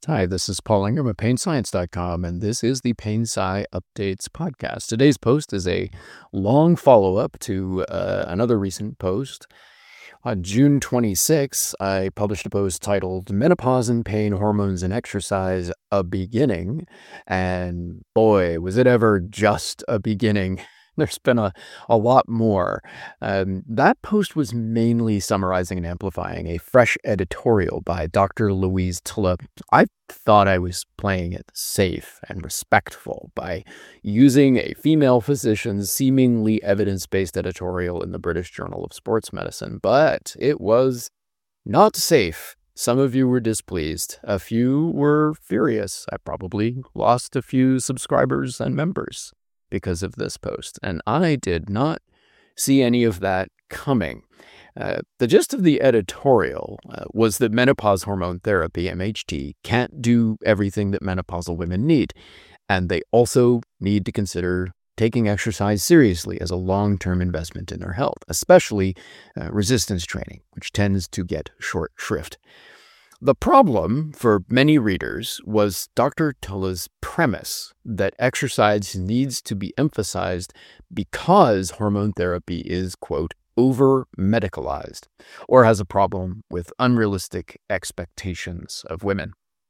Hi, this is Paul Ingram at PainScience.com, and this is the PainSci Updates podcast. Today's post is a long follow-up to another recent post. On June 26, I published a post titled Menopause and Pain, Hormones and Exercise, A Beginning. And boy, was it ever just a beginning. There's been a lot more. That post was mainly summarizing and amplifying a fresh editorial by Dr. Louise Tulloch. I thought I was playing it safe and respectful by using a female physician's seemingly evidence-based editorial in the British Journal of Sports Medicine, but it was not safe. Some of you were displeased. A few were furious. I probably lost a few subscribers and members because of this post, and I did not see any of that coming. The gist of the editorial was that menopause hormone therapy, MHT, can't do everything that menopausal women need, and they also need to consider taking exercise seriously as a long-term investment in their health, especially resistance training, which tends to get short shrift. The problem for many readers was Dr. Tulloch's premise that exercise needs to be emphasized because hormone therapy is, quote, over-medicalized, or has a problem with unrealistic expectations of women.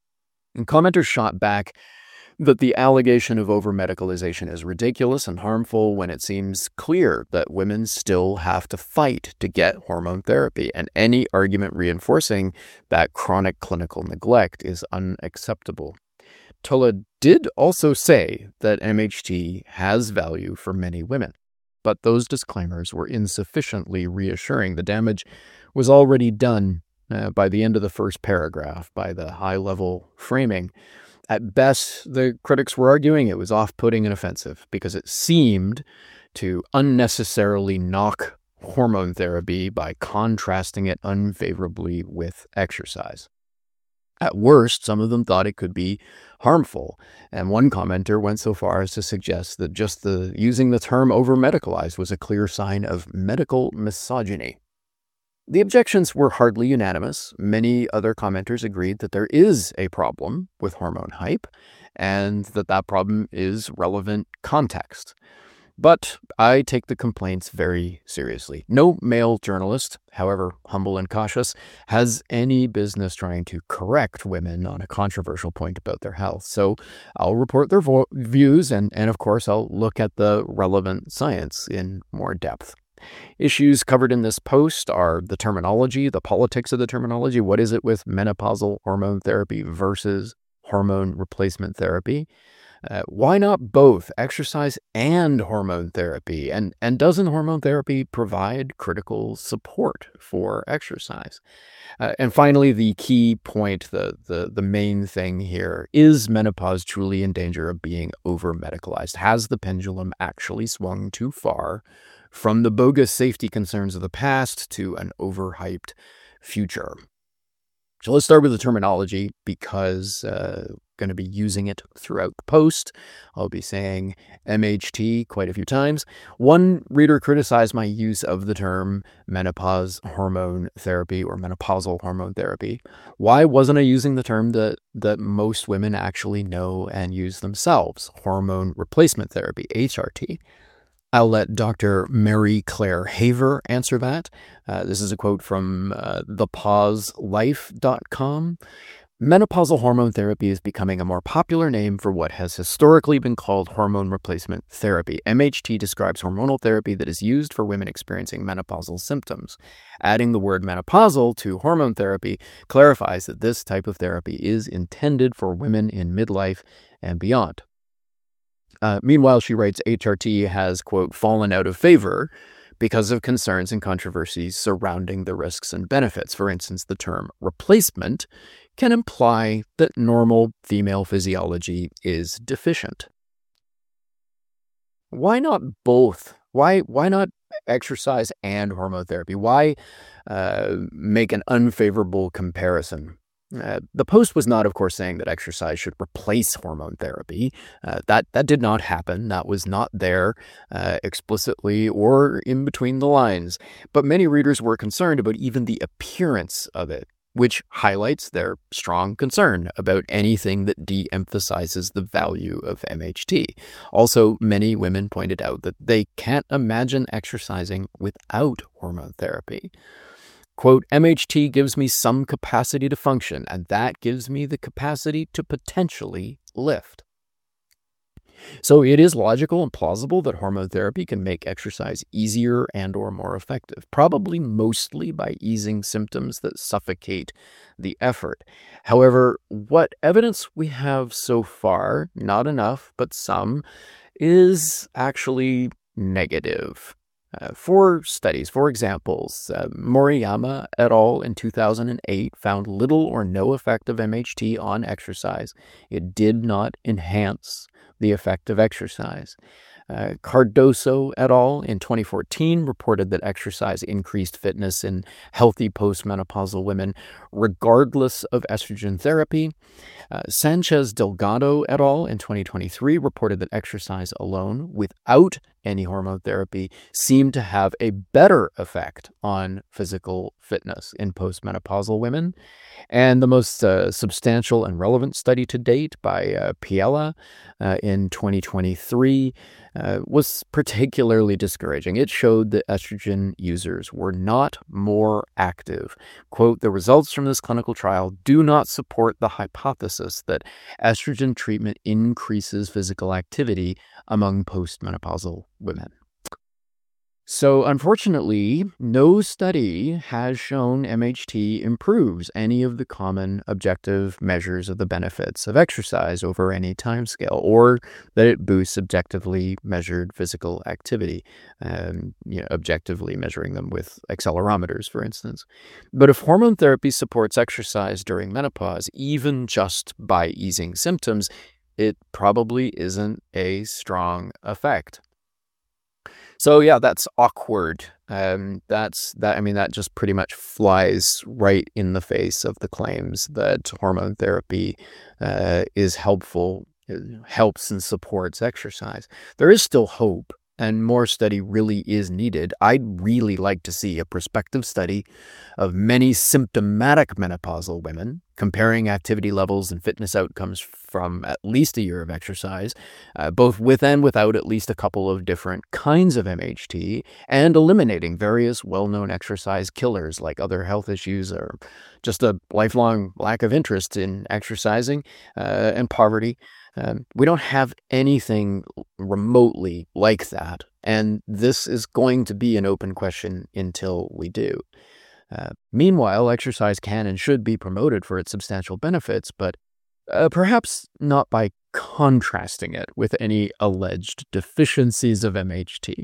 And commenters shot back that the allegation of over-medicalization is ridiculous and harmful when it seems clear that women still have to fight to get hormone therapy, and any argument reinforcing that chronic clinical neglect is unacceptable. Tulloch did also say that MHT has value for many women, but those disclaimers were insufficiently reassuring. The damage was already done by the end of the first paragraph by the high-level framing. At best, the critics were arguing it was off-putting and offensive because it seemed to unnecessarily knock hormone therapy by contrasting it unfavorably with exercise. At worst, some of them thought it could be harmful, and one commenter went so far as to suggest that just using the term over-medicalized was a clear sign of medical misogyny. The objections were hardly unanimous. Many other commenters agreed that there is a problem with hormone hype and that problem is relevant context. But I take the complaints very seriously. No male journalist, however humble and cautious, has any business trying to correct women on a controversial point about their health. So I'll report their views and of course, I'll look at the relevant science in more depth. Issues covered in this post are the terminology, the politics of the terminology. What is it with menopausal hormone therapy versus hormone replacement therapy? Why not both exercise and hormone therapy? And doesn't hormone therapy provide critical support for exercise? And finally, the key point, the main thing here, is menopause truly in danger of being over-medicalized? Has the pendulum actually swung too far from the bogus safety concerns of the past to an overhyped future? So let's start with the terminology because I'm going to be using it throughout the post. I'll be saying MHT quite a few times. One reader criticized my use of the term menopause hormone therapy or menopausal hormone therapy. Why wasn't I using the term that most women actually know and use themselves? Hormone replacement therapy, HRT. I'll let Dr. Mary Claire Haver answer that. This is a quote from thepauselife.com. Menopausal hormone therapy is becoming a more popular name for what has historically been called hormone replacement therapy. MHT describes hormonal therapy that is used for women experiencing menopausal symptoms. Adding the word menopausal to hormone therapy clarifies that this type of therapy is intended for women in midlife and beyond. Meanwhile, she writes, HRT has, quote, fallen out of favor because of concerns and controversies surrounding the risks and benefits. For instance, the term replacement can imply that normal female physiology is deficient. Why not both? Why not exercise and hormone therapy? Why make an unfavorable comparison? The post was not, of course, saying that exercise should replace hormone therapy. That did not happen. That was not there explicitly or in between the lines. But many readers were concerned about even the appearance of it. which highlights their strong concern about anything that de-emphasizes the value of MHT. Also, many women pointed out that they can't imagine exercising without hormone therapy. Quote, MHT gives me some capacity to function, and that gives me the capacity to potentially lift. So it is logical and plausible that hormone therapy can make exercise easier and or more effective, probably mostly by easing symptoms that suffocate the effort. However, what evidence we have so far, not enough, but some, is actually negative. 4 studies, 4 examples. Moriyama et al. In 2008 found little or no effect of MHT on exercise. It did not enhance the effect of exercise. Cardoso et al. In 2014 reported that exercise increased fitness in healthy postmenopausal women regardless of estrogen therapy. Sanchez Delgado et al. In 2023 reported that exercise alone, without any hormone therapy, seemed to have a better effect on physical fitness in postmenopausal women. And the most substantial and relevant study to date by Piella in 2023 was particularly discouraging. It showed that estrogen users were not more active. Quote, the results from this clinical trial do not support the hypothesis that estrogen treatment increases physical activity among postmenopausal women. So unfortunately, no study has shown MHT improves any of the common objective measures of the benefits of exercise over any timescale, or that it boosts objectively measured physical activity, objectively measuring them with accelerometers, for instance. But if hormone therapy supports exercise during menopause, even just by easing symptoms, it probably isn't a strong effect. So yeah, that's awkward. That just pretty much flies right in the face of the claims that hormone therapy is helpful, helps and supports exercise. There is still hope, and more study really is needed. I'd really like to see a prospective study of many symptomatic menopausal women comparing activity levels and fitness outcomes from at least a year of exercise, both with and without at least a couple of different kinds of MHT, and eliminating various well-known exercise killers like other health issues or just a lifelong lack of interest in exercising and poverty. We don't have anything remotely like that, and this is going to be an open question until we do. Meanwhile, exercise can and should be promoted for its substantial benefits, but perhaps not by contrasting it with any alleged deficiencies of MHT.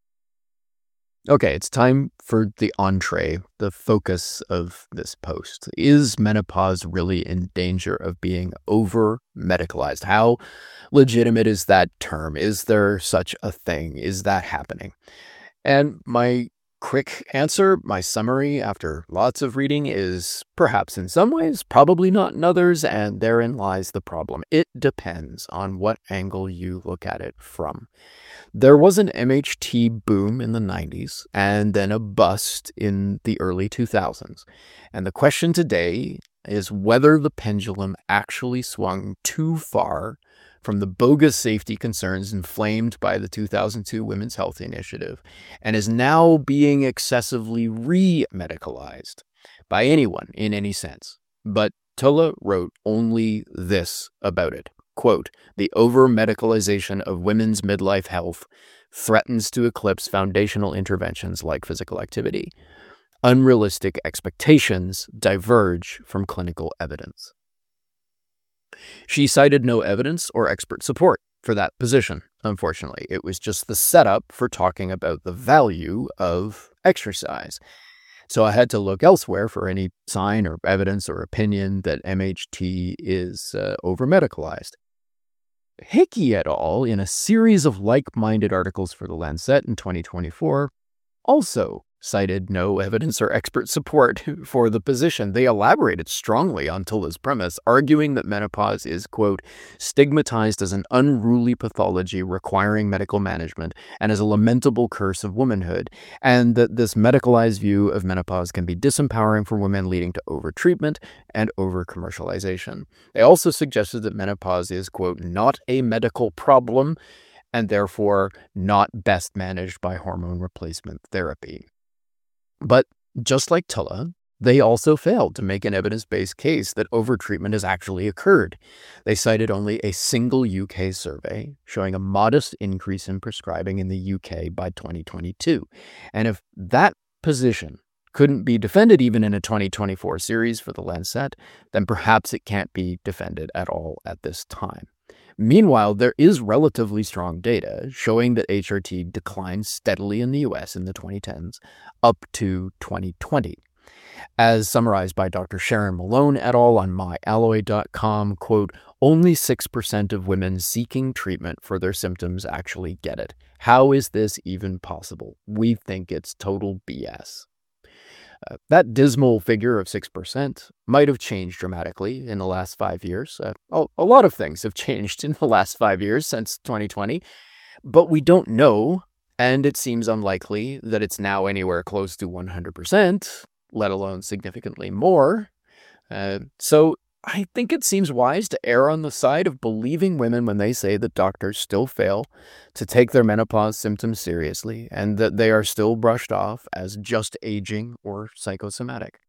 Okay, it's time for the entree, the focus of this post. Is menopause really in danger of being over-medicalized? How legitimate is that term? Is there such a thing? Is that happening? And my quick answer, my summary after lots of reading, is perhaps in some ways, probably not in others, and therein lies the problem. It depends on what angle you look at it from. There was an MHT boom in the 90s and then a bust in the early 2000s. And the question today is whether the pendulum actually swung too far from the bogus safety concerns inflamed by the 2002 Women's Health Initiative and is now being excessively re-medicalized by anyone in any sense. But Tulla wrote only this about it. Quote, the over-medicalization of women's midlife health threatens to eclipse foundational interventions like physical activity. Unrealistic expectations diverge from clinical evidence. She cited no evidence or expert support for that position, unfortunately. It was just the setup for talking about the value of exercise. So I had to look elsewhere for any sign or evidence or opinion that MHT is over-medicalized. Hickey et al., in a series of like-minded articles for The Lancet in 2024, also cited no evidence or expert support for the position. They elaborated strongly on Tulla's premise, arguing that menopause is, quote, stigmatized as an unruly pathology requiring medical management and as a lamentable curse of womanhood, and that this medicalized view of menopause can be disempowering for women, leading to overtreatment and over-commercialization. They also suggested that menopause is, quote, not a medical problem and therefore not best managed by hormone replacement therapy. But just like Tulla, they also failed to make an evidence-based case that overtreatment has actually occurred. They cited only a single UK survey showing a modest increase in prescribing in the UK by 2022. And if that position couldn't be defended even in a 2024 series for The Lancet, then perhaps it can't be defended at all at this time. Meanwhile, there is relatively strong data showing that HRT declined steadily in the US in the 2010s up to 2020. As summarized by Dr. Sharon Malone et al. On myalloy.com, quote, only 6% of women seeking treatment for their symptoms actually get it. How is this even possible? We think it's total BS. That dismal figure of 6% might have changed dramatically in the last 5 years. A lot of things have changed in the last 5 years since 2020, but we don't know, and it seems unlikely that it's now anywhere close to 100%, let alone significantly more. So I think it seems wise to err on the side of believing women when they say that doctors still fail to take their menopause symptoms seriously and that they are still brushed off as just aging or psychosomatic.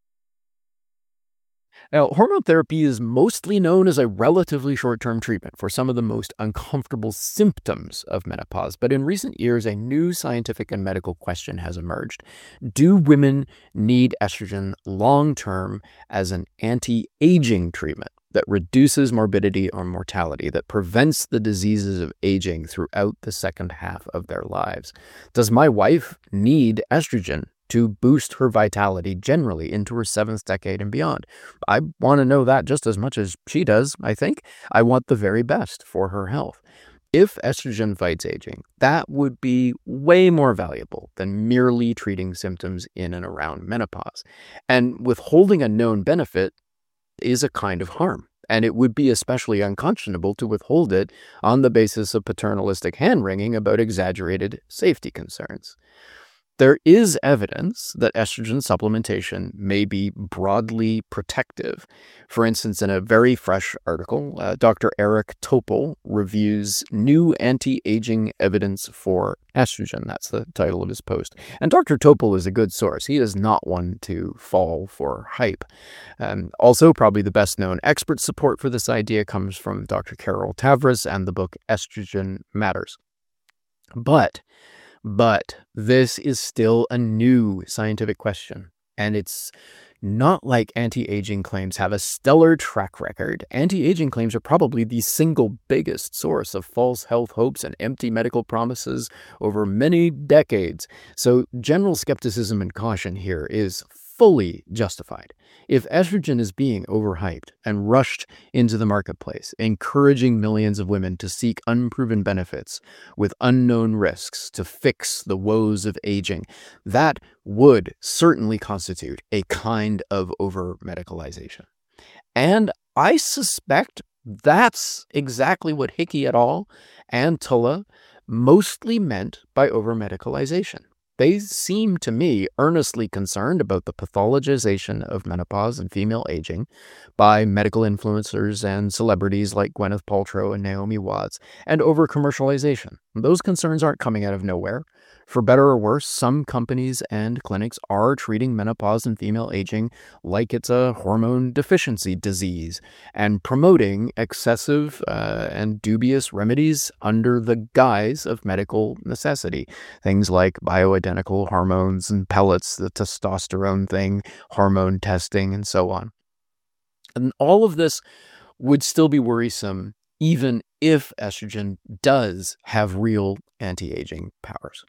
Now, hormone therapy is mostly known as a relatively short-term treatment for some of the most uncomfortable symptoms of menopause, but in recent years, a new scientific and medical question has emerged. Do women need estrogen long-term as an anti-aging treatment that reduces morbidity or mortality, that prevents the diseases of aging throughout the second half of their lives? Does my wife need estrogen to boost her vitality generally into her 7th decade and beyond? I want to know that just as much as she does, I think. I want the very best for her health. If estrogen fights aging, that would be way more valuable than merely treating symptoms in and around menopause. And withholding a known benefit is a kind of harm, and it would be especially unconscionable to withhold it on the basis of paternalistic hand-wringing about exaggerated safety concerns. There is evidence that estrogen supplementation may be broadly protective. For instance, in a very fresh article, Dr. Eric Topol reviews new anti-aging evidence for estrogen. That's the title of his post. And Dr. Topol is a good source. He is not one to fall for hype. Also, probably the best known expert support for this idea comes from Dr. Carol Tavris and the book Estrogen Matters. But this is still a new scientific question, and it's not like anti-aging claims have a stellar track record. Anti-aging claims are probably the single biggest source of false health hopes and empty medical promises over many decades. So general skepticism and caution here is fully justified. If estrogen is being overhyped and rushed into the marketplace, encouraging millions of women to seek unproven benefits with unknown risks to fix the woes of aging, that would certainly constitute a kind of over-medicalization. And I suspect that's exactly what Hickey et al. And Tulla mostly meant by over-medicalization. They seem to me earnestly concerned about the pathologization of menopause and female aging by medical influencers and celebrities like Gwyneth Paltrow and Naomi Watts, and over-commercialization. Those concerns aren't coming out of nowhere. For better or worse, some companies and clinics are treating menopause and female aging like it's a hormone deficiency disease and promoting excessive and dubious remedies under the guise of medical necessity. Things like bioidentical hormones and pellets, the testosterone thing, hormone testing, and so on. And all of this would still be worrisome even if estrogen does have real anti-aging powers.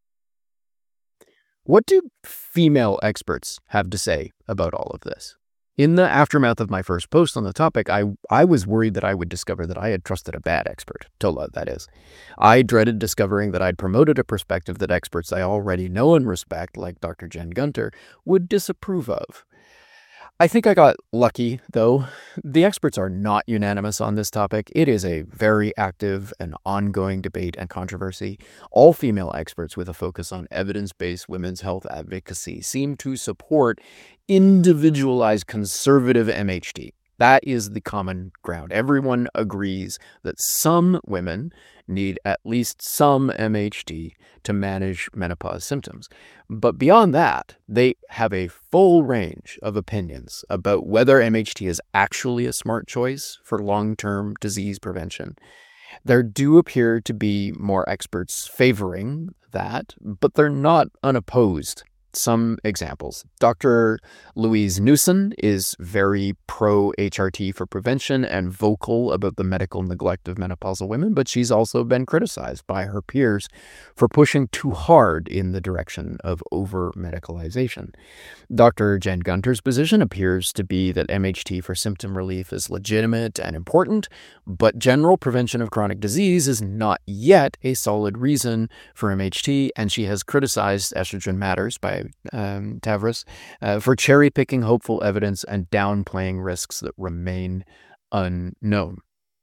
What do female experts have to say about all of this? In the aftermath of my first post on the topic, I was worried that I would discover that I had trusted a bad expert, Tola, that is. I dreaded discovering that I'd promoted a perspective that experts I already know and respect, like Dr. Jen Gunter, would disapprove of. I think I got lucky, though. The experts are not unanimous on this topic. It is a very active and ongoing debate and controversy. All female experts with a focus on evidence-based women's health advocacy seem to support individualized conservative MHT. That is the common ground. Everyone agrees that some women need at least some MHT to manage menopause symptoms. But beyond that, they have a full range of opinions about whether MHT is actually a smart choice for long-term disease prevention. There do appear to be more experts favoring that, but they're not unopposed. Some examples. Dr. Louise Newson is very pro-HRT for prevention and vocal about the medical neglect of menopausal women, but she's also been criticized by her peers for pushing too hard in the direction of over-medicalization. Dr. Jen Gunter's position appears to be that MHT for symptom relief is legitimate and important, but general prevention of chronic disease is not yet a solid reason for MHT, and she has criticized Estrogen Matters by Tavris for cherry-picking hopeful evidence and downplaying risks that remain unknown.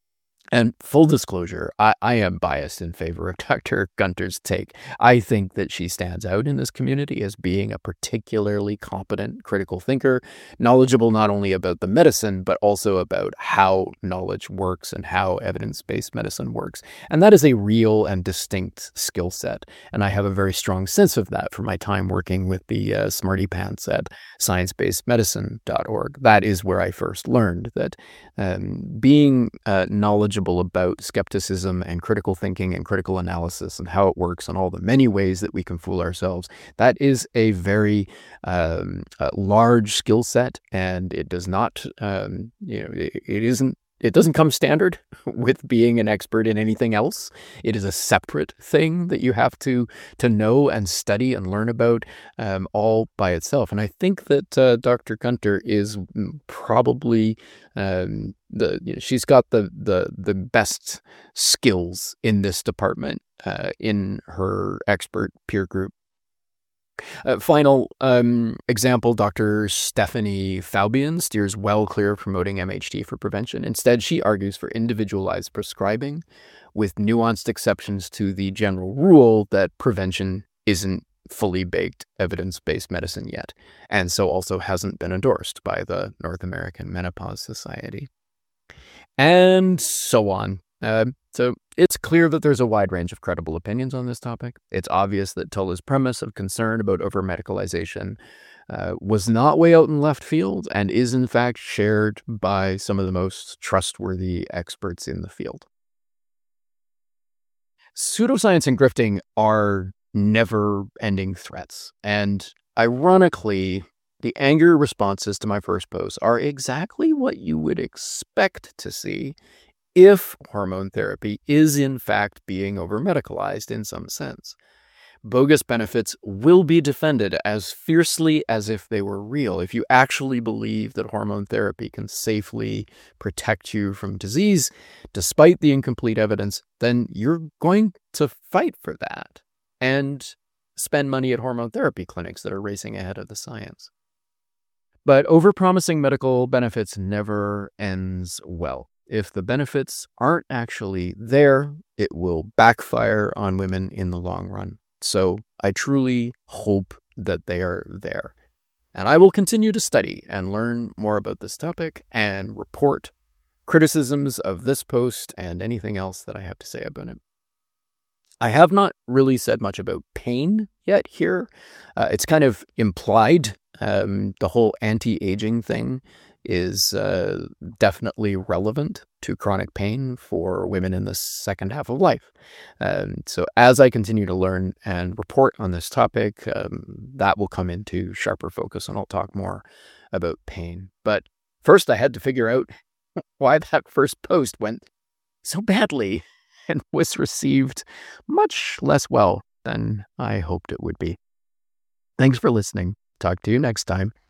And full disclosure, I am biased in favor of Dr. Gunter's take. I think that she stands out in this community as being a particularly competent critical thinker, knowledgeable not only about the medicine, but also about how knowledge works and how evidence-based medicine works. And that is a real and distinct skill set. And I have a very strong sense of that from my time working with the smarty pants at sciencebasedmedicine.org. That is where I first learned that being knowledgeable about skepticism and critical thinking and critical analysis and how it works and all the many ways that we can fool ourselves, that is a very large skill set, and it does not, it doesn't come standard with being an expert in anything else. It is a separate thing that you have to know and study and learn about all by itself. And I think that Dr. Gunter is probably she's got the best skills in this department in her expert peer group. Final example, Dr. Stephanie Faubion steers well clear of promoting MHT for prevention. Instead, she argues for individualized prescribing with nuanced exceptions to the general rule that prevention isn't fully baked evidence-based medicine yet, and so also hasn't been endorsed by the North American Menopause Society. And so on. So it's clear that there's a wide range of credible opinions on this topic. It's obvious that Tola's premise of concern about over-medicalization was not way out in left field and is in fact shared by some of the most trustworthy experts in the field. Pseudoscience and grifting are never-ending threats, and ironically, the anger responses to my first post are exactly what you would expect to see if hormone therapy is in fact being over-medicalized in some sense. Bogus benefits will be defended as fiercely as if they were real. If you actually believe that hormone therapy can safely protect you from disease, despite the incomplete evidence, then you're going to fight for that and spend money at hormone therapy clinics that are racing ahead of the science. But overpromising medical benefits never ends well. If the benefits aren't actually there, it will backfire on women in the long run. So I truly hope that they are there. And I will continue to study and learn more about this topic and report criticisms of this post and anything else that I have to say about it. I have not really said much about pain yet here. It's kind of implied. The whole anti-aging thing is definitely relevant to chronic pain for women in the second half of life. So as I continue to learn and report on this topic, that will come into sharper focus, and I'll talk more about pain. But first I had to figure out why that first post went so badly and was received much less well than I hoped it would be. Thanks for listening. Talk to you next time.